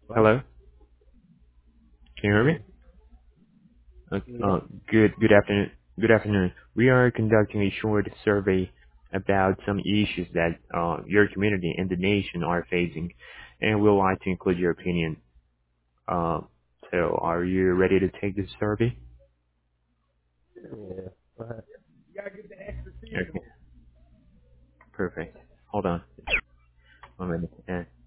Hello, can you hear me? Good afternoon. Good afternoon. We are conducting a short survey about some issues that your community and the nation are facing, and we'd like to include your opinion. Uh, so, are you ready to take this survey? Yeah. But Okay, perfect. Hold on 1 minute.